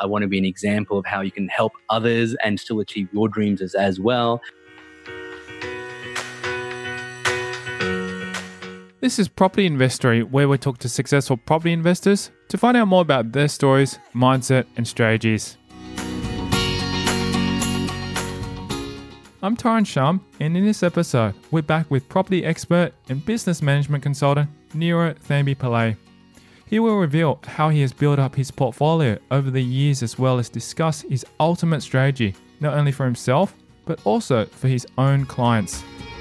I want to be an example of how you can help others and still achieve your dreams as well. This is Property Investory, where we talk to successful property investors to find out more about their stories, mindset, and strategies. I'm Tyron Shum, and in this episode, we're back with property expert and business management consultant Nero Thambi-Pillay. He will reveal how he has built up his portfolio over the years, as well as discuss his ultimate strategy, not only for himself, but also for his own clients.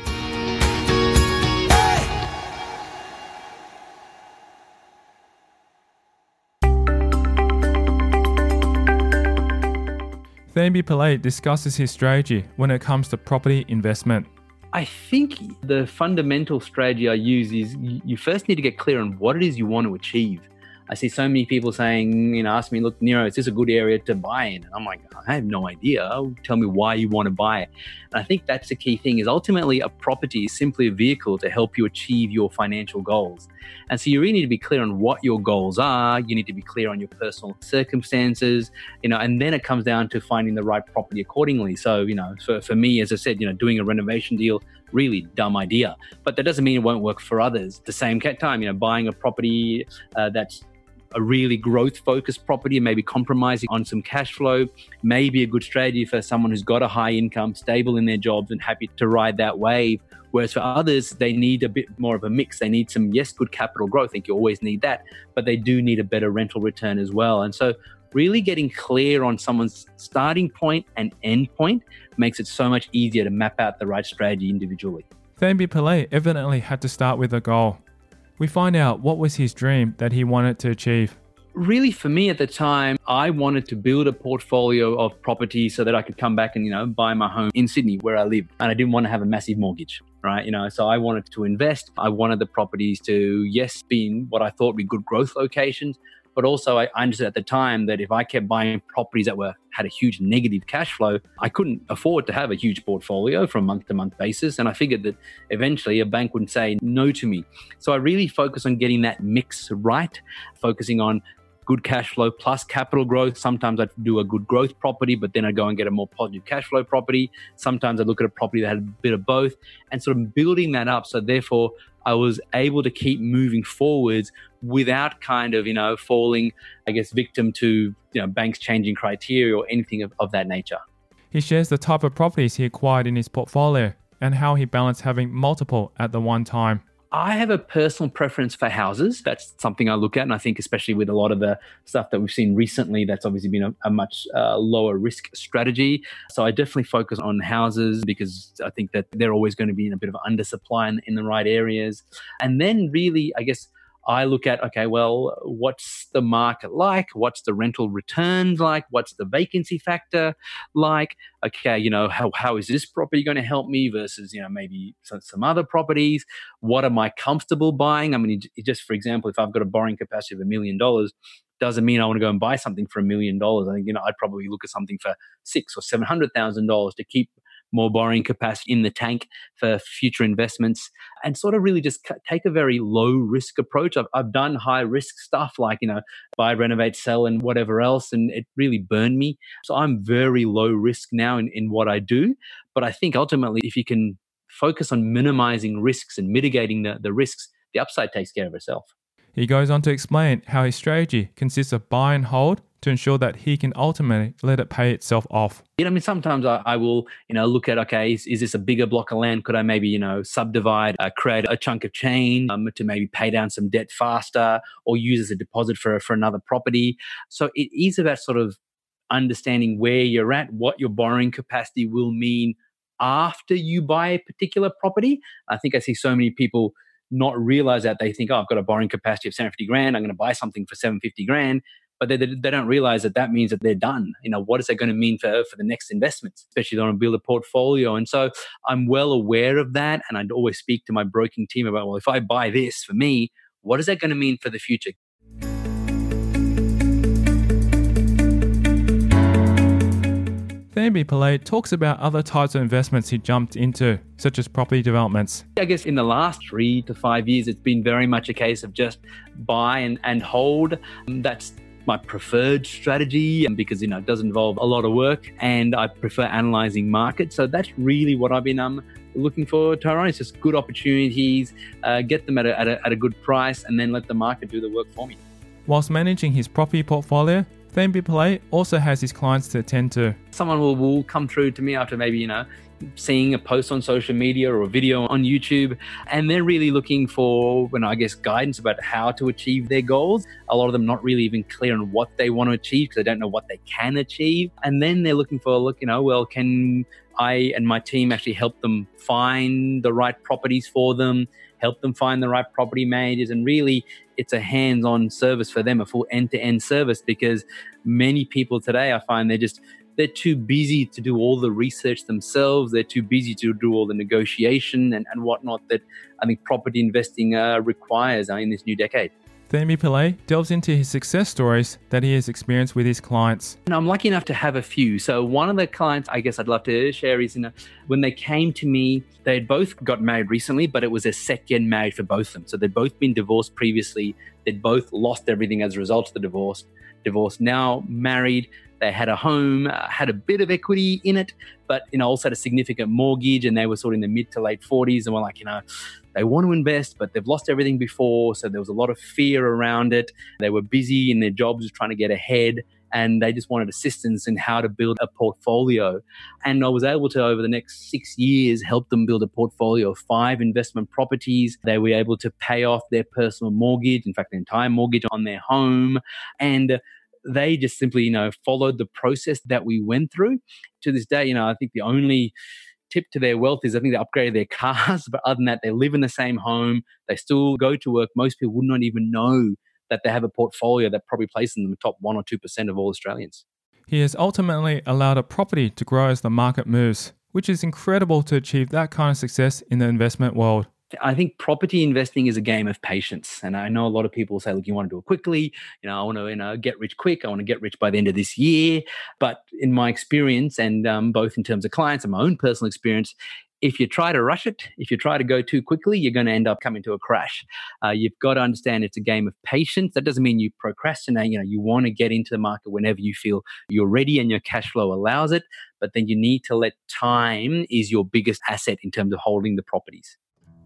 Thambi-Pillay discusses his strategy when it comes to property investment. I think the fundamental strategy I use is you first need to get clear on what it is you want to achieve. I see so many people saying, ask me, look, Nero, is this a good area to buy in? And I'm like, I have no idea. Tell me why you want to buy it. And I think that's the key thing, is ultimately a property is simply a vehicle to help you achieve your financial goals. And so you really need to be clear on what your goals are. You need to be clear on your personal circumstances, and then it comes down to finding the right property accordingly. So, for me, as I said, doing a renovation deal, really dumb idea. But that doesn't mean it won't work for others. At the same time, buying a property that's a really growth-focused property and maybe compromising on some cash flow may be a good strategy for someone who's got a high income, stable in their jobs and happy to ride that wave. Whereas for others, they need a bit more of a mix. They need some, good capital growth. I think you always need that, but they do need a better rental return as well. And so really getting clear on someone's starting point and end point makes it so much easier to map out the right strategy individually. Thambi-Pillay evidently had to start with a goal. We find out what was his dream that he wanted to achieve. Really, for me at the time, I wanted to build a portfolio of properties so that I could come back and, buy my home in Sydney where I live. And I didn't want to have a massive mortgage, right? So I wanted to invest. I wanted the properties to, be in what I thought would be good growth locations. But also I understood at the time that if I kept buying properties that had a huge negative cash flow, I couldn't afford to have a huge portfolio from month to month basis. And I figured that eventually a bank would say no to me. So I really focused on getting that mix right, focusing on good cash flow plus capital growth. Sometimes I'd do a good growth property, but then I'd go and get a more positive cash flow property. Sometimes I'd look at a property that had a bit of both and sort of building that up. So therefore, I was able to keep moving forwards without falling, victim to, banks changing criteria or anything of that nature. He shares the type of properties he acquired in his portfolio and how he balanced having multiple at the one time. I have a personal preference for houses. That's something I look at. And I think especially with a lot of the stuff that we've seen recently, that's obviously been a much lower risk strategy. So I definitely focus on houses because I think that they're always going to be in a bit of an undersupply in the right areas. And then really, I look at, what's the market like? What's the rental returns like? What's the vacancy factor like? How is this property going to help me versus, maybe some other properties? What am I comfortable buying? I mean, just for example, if I've got a borrowing capacity of $1 million, doesn't mean I want to go and buy something for $1 million. I think, I'd probably look at something for $600,000 or $700,000 to keep more borrowing capacity in the tank for future investments and sort of really just take a very low risk approach. I've done high risk stuff like, buy, renovate, sell and whatever else. And it really burned me. So I'm very low risk now in what I do. But I think ultimately, if you can focus on minimizing risks and mitigating the risks, the upside takes care of itself. He goes on to explain how his strategy consists of buy and hold to ensure that he can ultimately let it pay itself off. Sometimes I will, look at, is this a bigger block of land? Could I maybe, subdivide, create a chunk of change to maybe pay down some debt faster or use as a deposit for another property? So it is about sort of understanding where you're at, what your borrowing capacity will mean after you buy a particular property. I think I see so many people not realize that. They think, I've got a borrowing capacity of $750,000. I'm going to buy something for $750,000. But they don't realize that means that they're done. What is that going to mean for the next investments, especially if they want to build a portfolio? And so I'm well aware of that. And I'd always speak to my broking team about, if I buy this for me, what is that going to mean for the future? Thambi-Pillay talks about other types of investments he jumped into, such as property developments. I guess in the last 3 to 5 years, it's been very much a case of just buy and hold. That's my preferred strategy, and because it does involve a lot of work, and I prefer analyzing markets. So that's really what I've been looking for, Tyrone. It's just good opportunities, get them at a good price, and then let the market do the work for me. Whilst managing his property portfolio, Thembi Pillay also has his clients to attend to. Someone will come through to me after maybe, seeing a post on social media or a video on YouTube, and they're really looking for, guidance about how to achieve their goals. A lot of them not really even clear on what they want to achieve because they don't know what they can achieve. And then they're looking for, can I and my team actually help them find the right properties for them, help them find the right property managers, and really it's a hands-on service for them, a full end-to-end service, because many people today, I find they're too busy to do all the research themselves. They're too busy to do all the negotiation and whatnot that I think property investing requires in this new decade. Thembi Pillay delves into his success stories that he has experienced with his clients. And I'm lucky enough to have a few. So one of the clients I guess I'd love to share is when they came to me, they'd both got married recently, but it was a second marriage for both of them. So they'd both been divorced previously. They'd both lost everything as a result of the divorce. Now married. They had a home, had a bit of equity in it, but also had a significant mortgage, and they were sort of in the mid to late 40s, and were like, they want to invest, but they've lost everything before, so there was a lot of fear around it. They were busy in their jobs trying to get ahead, and they just wanted assistance in how to build a portfolio. And I was able to, over the next 6 years, help them build a portfolio of 5 investment properties. They were able to pay off their personal mortgage, in fact, the entire mortgage on their home, and they just simply, followed the process that we went through. To this day, I think the only tip to their wealth is I think they upgraded their cars, but other than that, they live in the same home. They still go to work. Most people would not even know that they have a portfolio that probably places them in the top 1 or 2% of all Australians. He has ultimately allowed a property to grow as the market moves, which is incredible to achieve that kind of success in the investment world. I think property investing is a game of patience. And I know a lot of people say, look, you want to do it quickly. I want to get rich quick. I want to get rich by the end of this year. But in my experience, and both in terms of clients and my own personal experience, if you try to rush it, if you try to go too quickly, you're going to end up coming to a crash. You've got to understand it's a game of patience. That doesn't mean you procrastinate. You want to get into the market whenever you feel you're ready and your cash flow allows it. But then you need to let time is your biggest asset in terms of holding the properties.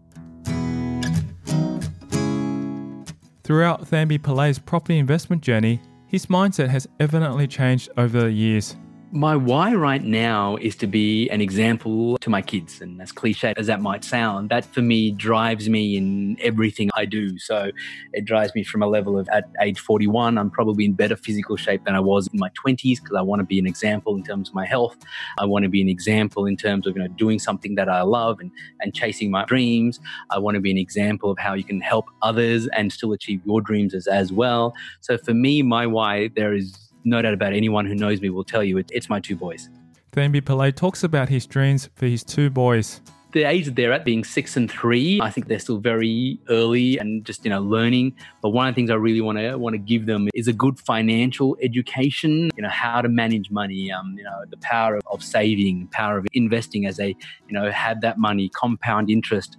Throughout Thembi Pillay's property investment journey, his mindset has evidently changed over the years. My why right now is to be an example to my kids. And as cliche as that might sound, that for me drives me in everything I do. So it drives me from a level of, at age 41, I'm probably in better physical shape than I was in my 20s because I want to be an example in terms of my health. I want to be an example in terms of doing something that I love and chasing my dreams. I want to be an example of how you can help others and still achieve your dreams as well. So for me, my why, there is no doubt about it, anyone who knows me will tell you it's my 2 boys. Thembi Pillay talks about his dreams for his 2 boys. The age that they're at, being 6 and 3, I think they're still very early and just learning. But one of the things I really want to give them is a good financial education. How to manage money. The power of saving, power of investing as they have that money, compound interest,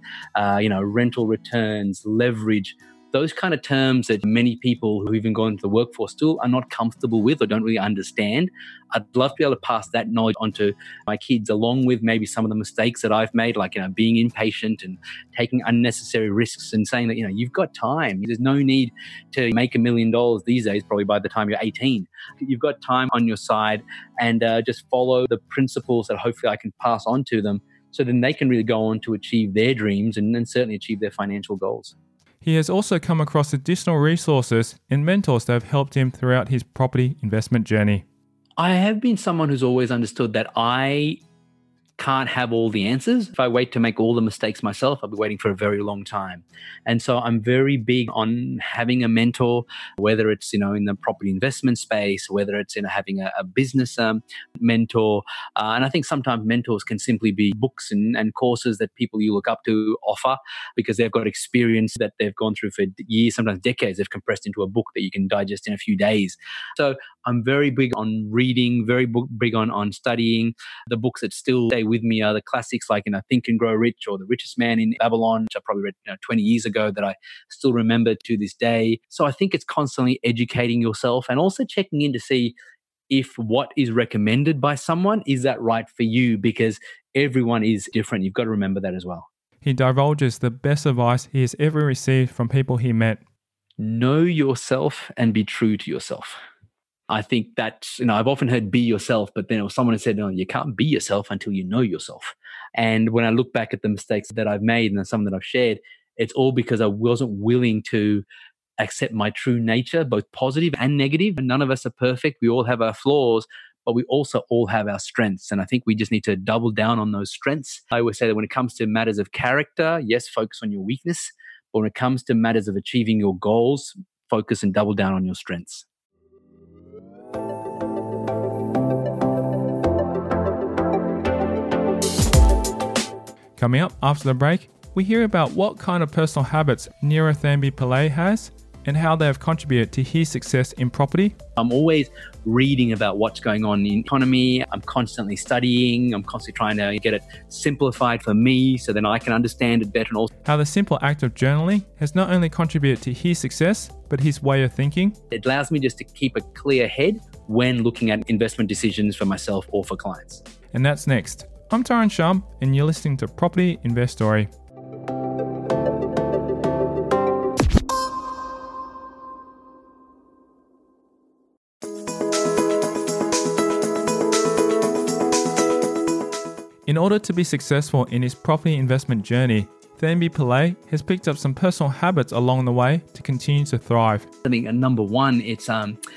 rental returns, leverage. Those kind of terms that many people who even gone into the workforce still are not comfortable with or don't really understand. I'd love to be able to pass that knowledge onto my kids, along with maybe some of the mistakes that I've made, like being impatient and taking unnecessary risks and saying that you've got time. There's no need to make $1 million these days. Probably by the time you're 18, you've got time on your side, and just follow the principles that hopefully I can pass on to them, so then they can really go on to achieve their dreams and certainly achieve their financial goals. He has also come across additional resources and mentors that have helped him throughout his property investment journey. I have been someone who's always understood that I can't have all the answers. If I wait to make all the mistakes myself, I'll be waiting for a very long time. And so I'm very big on having a mentor, whether it's, in the property investment space, whether it's, having a business mentor. And I think sometimes mentors can simply be books and courses that people you look up to offer because they've got experience that they've gone through for years, sometimes decades. They've compressed into a book that you can digest in a few days. So I'm very big on reading, very big on studying the books that still stay with me are the classics like, Think and Grow Rich or The Richest Man in Babylon, which I probably read 20 years ago that I still remember to this day. So I think it's constantly educating yourself and also checking in to see if what is recommended by someone, is that right for you? Because everyone is different. You've got to remember that as well. He divulges the best advice he has ever received from people he met. Know yourself and be true to yourself. I think that, I've often heard be yourself, but then someone has said, no, you can't be yourself until you know yourself. And when I look back at the mistakes that I've made and some that I've shared, it's all because I wasn't willing to accept my true nature, both positive and negative. None of us are perfect. We all have our flaws, but we also all have our strengths. And I think we just need to double down on those strengths. I always say that when it comes to matters of character, yes, focus on your weakness. But when it comes to matters of achieving your goals, focus and double down on your strengths. Coming up after the break, we hear about what kind of personal habits Niro Thambi Pillay has and how they have contributed to his success in property. I'm always reading about what's going on in the economy. I'm constantly studying. I'm constantly trying to get it simplified for me so then I can understand it better. And also how the simple act of journaling has not only contributed to his success, but his way of thinking. It allows me just to keep a clear head when looking at investment decisions for myself or for clients. And that's next. I'm Tyron Shum, and you're listening to Property Investory. In order to be successful in his property investment journey, Thambi Pillay has picked up some personal habits along the way to continue to thrive. I think number one, it's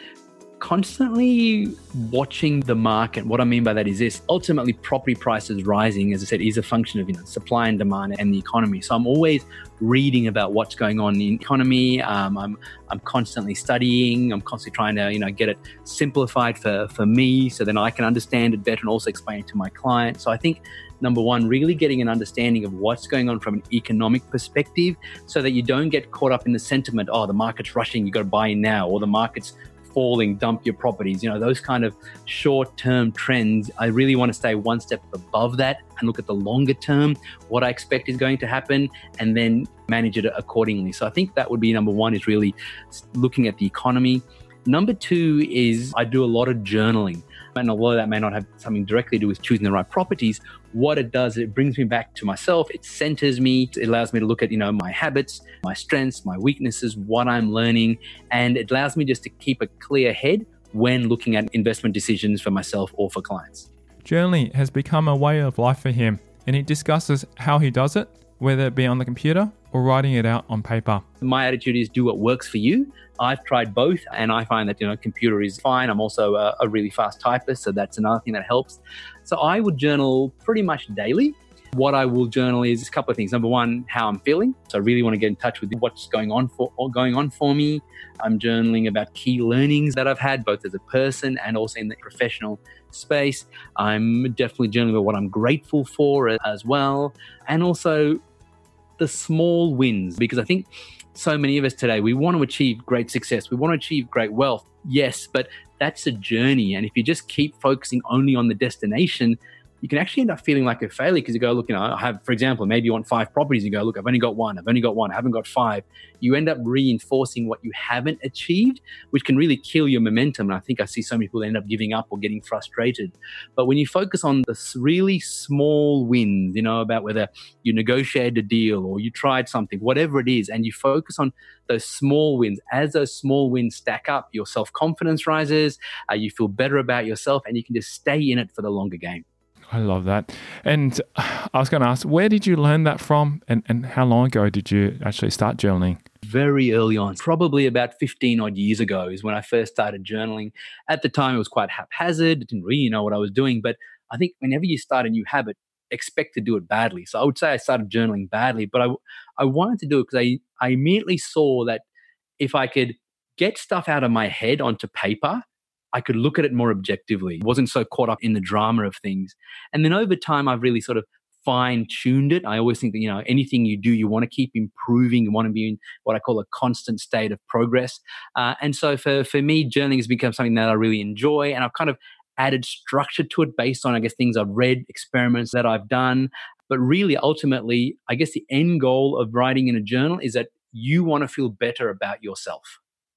constantly watching the market. What I mean by that is this: ultimately, property prices rising, as I said, is a function of supply and demand and the economy. So I'm always reading about what's going on in the economy. I'm constantly studying. I'm constantly trying to get it simplified for me, so then I can understand it better and also explain it to my client. So I think number one, really getting an understanding of what's going on from an economic perspective, so that you don't get caught up in the sentiment, oh, the market's rushing, you got to buy in now, or the market's falling, dump your properties. Those kind of short-term trends. I really want to stay one step above that and look at the longer term, what I expect is going to happen, and then manage it accordingly. So I think that would be number one, is really looking at the economy. Number two is I do a lot of journaling. And although that may not have something directly to do with choosing the right properties, what it does, it brings me back to myself. It centers me. It allows me to look at, my habits, my strengths, my weaknesses, what I'm learning. And it allows me just to keep a clear head when looking at investment decisions for myself or for clients. Journaling has become a way of life for him, and he discusses how he does it, whether it be on the computer or writing it out on paper. My attitude is do what works for you. I've tried both, and I find that, computer is fine. I'm also a really fast typist, so that's another thing that helps. So I would journal pretty much daily. What I will journal is a couple of things. Number one, how I'm feeling. So I really want to get in touch with what's going on for me. I'm journaling about key learnings that I've had, both as a person and also in the professional space. I'm definitely journaling about what I'm grateful for as well. And also the small wins, because I think so many of us today, we want to achieve great success. We want to achieve great wealth. Yes, but that's a journey. And if you just keep focusing only on the destination, you can actually end up feeling like a failure, because you go, look, I have, for example, maybe you want 5 properties. You go, look, I've only got one, I haven't got 5. You end up reinforcing what you haven't achieved, which can really kill your momentum. And I think I see so many people end up giving up or getting frustrated. But when you focus on the really small wins, about whether you negotiated a deal or you tried something, whatever it is, and you focus on those small wins, as those small wins stack up, your self-confidence rises, you feel better about yourself, and you can just stay in it for the longer game. I love that. And I was going to ask, where did you learn that from, and how long ago did you actually start journaling? Very early on, probably about 15 odd years ago is when I first started journaling. At the time, it was quite haphazard. I didn't really know what I was doing. But I think whenever you start a new habit, expect to do it badly. So I would say I started journaling badly, but I wanted to do it because I immediately saw that if I could get stuff out of my head onto paper, I could look at it more objectively. I wasn't so caught up in the drama of things. And then over time, I've really sort of fine-tuned it. I always think that, anything you do, you want to keep improving. You want to be in what I call a constant state of progress. And so for me, journaling has become something that I really enjoy. And I've kind of added structure to it based on, I guess, things I've read, experiments that I've done. But really, ultimately, I guess the end goal of writing in a journal is that you want to feel better about yourself.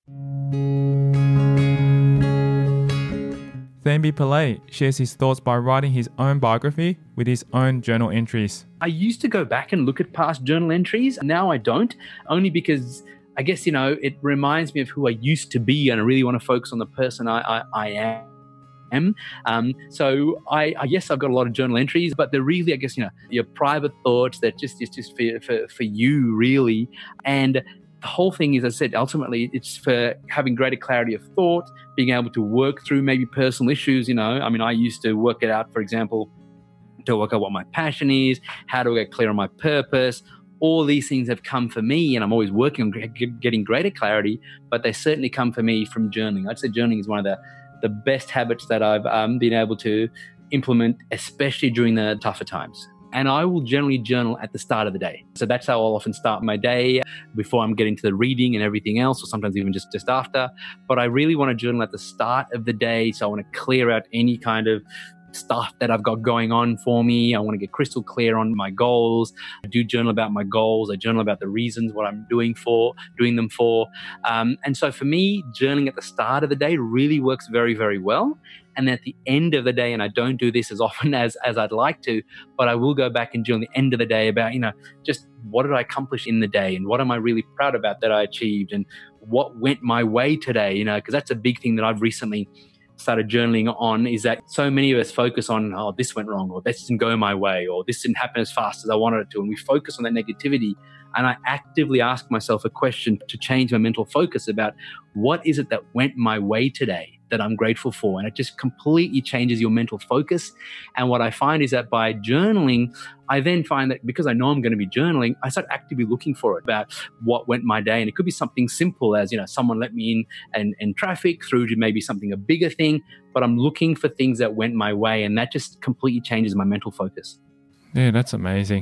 Thambi Pillay shares his thoughts by writing his own biography with his own journal entries. I used to go back and look at past journal entries. Now I don't, only because I guess, it reminds me of who I used to be, and I really want to focus on the person I am. So yes, I've got a lot of journal entries, but they're really, I guess, your private thoughts that just for you really. And the whole thing is, as I said, ultimately it's for having greater clarity of thought, being able to work through maybe personal issues. I used to work it out, for example, to work out what my passion is, how do I get clear on my purpose. All these things have come for me, and I'm always working on getting greater clarity, but they certainly come for me from journaling. I'd say journaling is one of the best habits that I've been able to implement, especially during the tougher times. And I will generally journal at the start of the day. So that's how I'll often start my day, before I'm getting to the reading and everything else, or sometimes even just after. But I really want to journal at the start of the day. So I want to clear out any kind of stuff that I've got going on for me. I want to get crystal clear on my goals. I do journal about my goals. I journal about the reasons what I'm doing them for. And so for me, journaling at the start of the day really works very, very well. And at the end of the day, and I don't do this as often as I'd like to, but I will go back and journal at the end of the day about, just what did I accomplish in the day, and what am I really proud about that I achieved, and what went my way today, because that's a big thing that I've recently started journaling on, is that so many of us focus on, oh, this went wrong, or this didn't go my way, or this didn't happen as fast as I wanted it to. And we focus on that negativity. And I actively ask myself a question to change my mental focus about what is it that went my way today that I'm grateful for. And it just completely changes your mental focus. And what I find is that by journaling, I then find that because I know I'm going to be journaling, I start actively looking for it about what went my day. And it could be something simple as, someone let me in traffic, through to maybe something a bigger thing, but I'm looking for things that went my way. And that just completely changes my mental focus. Yeah, that's amazing.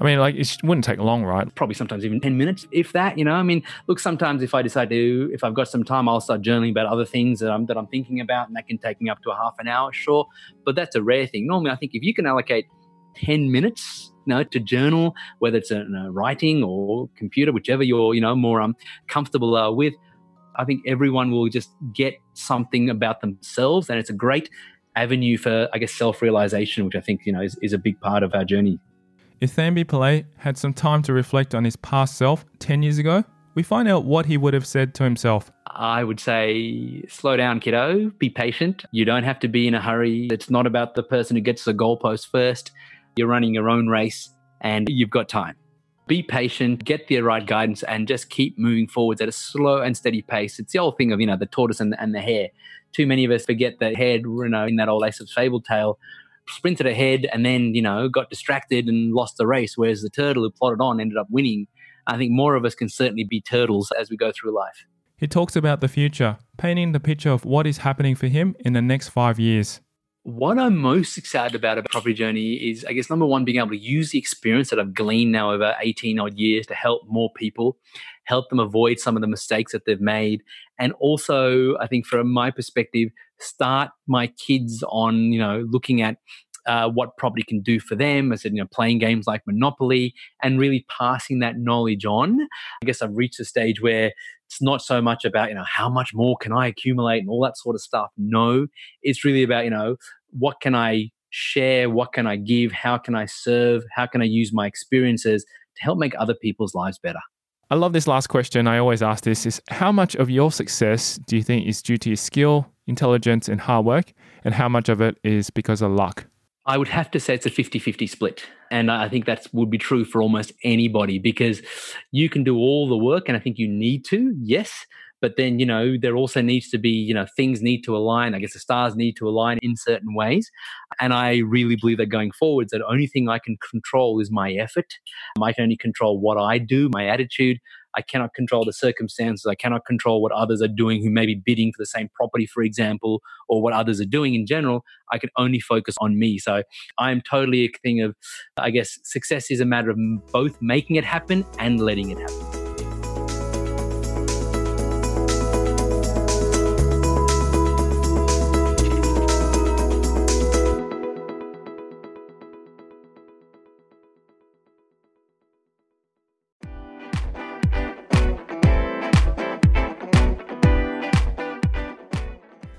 It wouldn't take long, right? Probably sometimes even 10 minutes, if that, look, sometimes if I've got some time, I'll start journaling about other things that I'm thinking about, and that can take me up to a half an hour, sure. But that's a rare thing. Normally, I think if you can allocate 10 minutes, to journal, whether it's writing or computer, whichever you're, more comfortable with, I think everyone will just get something about themselves. And it's a great avenue for, I guess, self-realization, which I think, is a big part of our journey. If Thambi Pillay had some time to reflect on his past self 10 years ago, we find out what he would have said to himself. I would say, slow down, kiddo. Be patient. You don't have to be in a hurry. It's not about the person who gets the goalpost first. You're running your own race and you've got time. Be patient, get the right guidance, and just keep moving forwards at a slow and steady pace. It's the old thing of, the tortoise and the hare. Too many of us forget the hare, in that old Aesop's fable tale, sprinted ahead and then, got distracted and lost the race, whereas the turtle who plodded on ended up winning. I think more of us can certainly be turtles as we go through life. He talks about the future, painting the picture of what is happening for him in the next 5 years. What I'm most excited about a property journey is, I guess, number one, being able to use the experience that I've gleaned now over 18 odd years to help more people, help them avoid some of the mistakes that they've made. And also, I think from my perspective, start my kids on, looking at what property can do for them. I said, playing games like Monopoly and really passing that knowledge on. I guess I've reached a stage where it's not so much about, how much more can I accumulate and all that sort of stuff. No, it's really about, what can I share? What can I give? How can I serve? How can I use my experiences to help make other people's lives better? I love this last question. I always ask this is, how much of your success do you think is due to your skill, intelligence, and hard work? And how much of it is because of luck? I would have to say it's a 50-50 split. And I think that would be true for almost anybody, because you can do all the work, and I think you need to, yes. But then, there also needs to be, things need to align. I guess the stars need to align in certain ways. And I really believe that going forwards, the only thing I can control is my effort. I can only control what I do, my attitude. I cannot control the circumstances. I cannot control what others are doing who may be bidding for the same property, for example, or what others are doing in general. I can only focus on me. So I'm totally a thing of, I guess, success is a matter of both making it happen and letting it happen.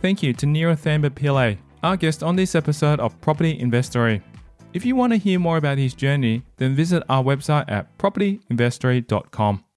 Thank you to Nero Thamba Pillay, our guest on this episode of Property Investory. If you want to hear more about his journey, then visit our website at propertyinvestory.com.